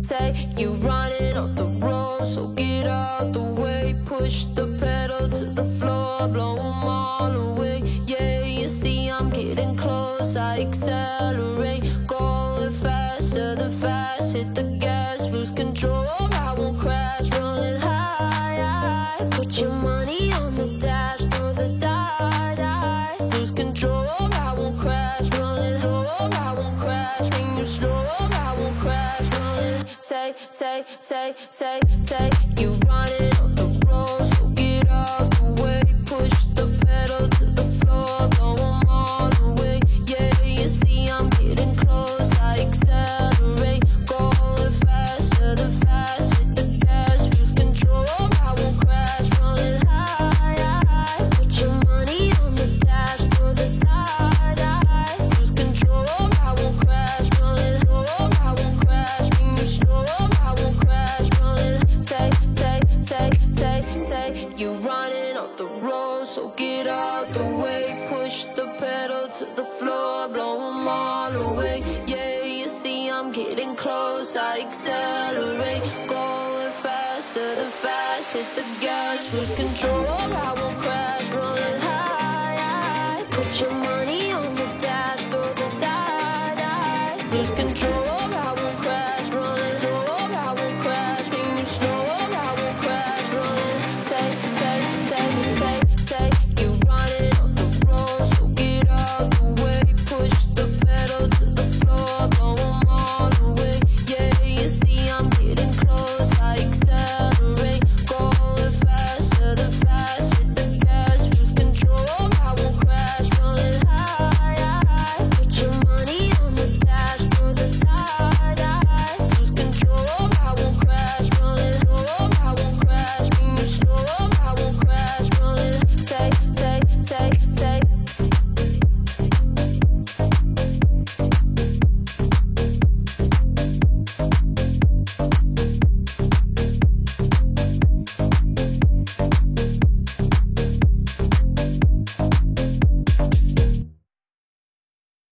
take. You running off the road, so get out the way. Push the pedal to the floor, blow 'em all away. Yeah, you see I'm getting close, I accelerate. Going faster than fast, hit the gas, lose control. I won't crash, rolling high. Put your money on the dash, throw the dice, lose control. I won't crash, rolling low. I won't crash when you slow. I won't crash, rolling. Take. You running on the road, so get out the way. Push the pedal to the floor, blow 'em all away. Yeah, you see I'm getting close, I accelerate. Going faster than fast, hit the gas, lose control. I won't crash, rolling high. Put your money on the dash, throw the dice, lose control. I won't crash, rolling low. I won't crash when you slow. I won't crash, rolling. Take. You running off the road, so get out the way. Push the pedal to the floor, blow 'em all away. Yeah, you see I'm getting close, I accelerate. Going faster than fast, hit the gas, lose control. I won't crash, rolling high. Put your money on